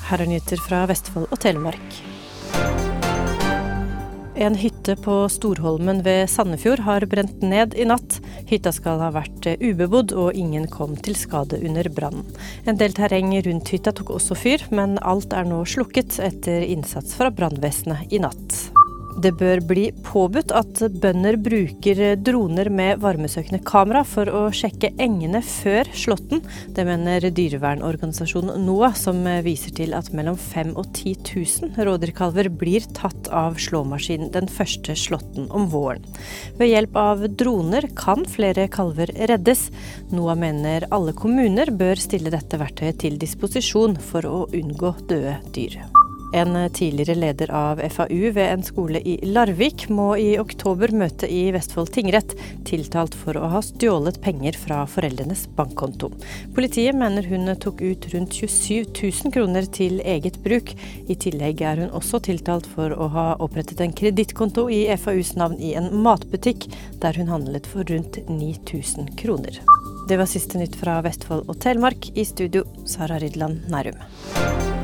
Her nyheter fra Vestfold og Telemark. En hytte på Storholmen ved Sandefjord har brent ned i natt. Hytta skal ha vært ubebodd, og ingen kom til skade under brannen. En del terreng rundt hytta tok også fyr, men alt er nå slukket etter innsats fra brannvesenet i natt. Det bør bli påbudt at bønder bruker droner med varmesøkende kamera for å sjekke engene før slåtten. Det mener dyrevernorganisasjonen NOAH, som viser til at mellom 5 og 10 000 rådyrkalver blir tatt av slåmaskinen den første slåtten om våren. Ved hjelp av droner kan flere kalver reddes. NOAH mener alle kommuner bør stille dette verktøyet til disposisjon for å unngå døde dyr. En tidligere leder av FAU ved en skole i Larvik må i oktober møte i Vestfold tingrett, tiltalt for å ha stjålet penger fra foreldrenes bankkonto. Politiet mener hun tok ut rundt 27 000 kroner til eget bruk. I tillegg er hun også tiltalt for å ha opprettet en kredittkonto i FAUs navn i en matbutikk, der hun handlet for rundt 9 000 kroner. Det var siste nytt fra Vestfold og Telemark. I studio, Sara Rydland Nærum.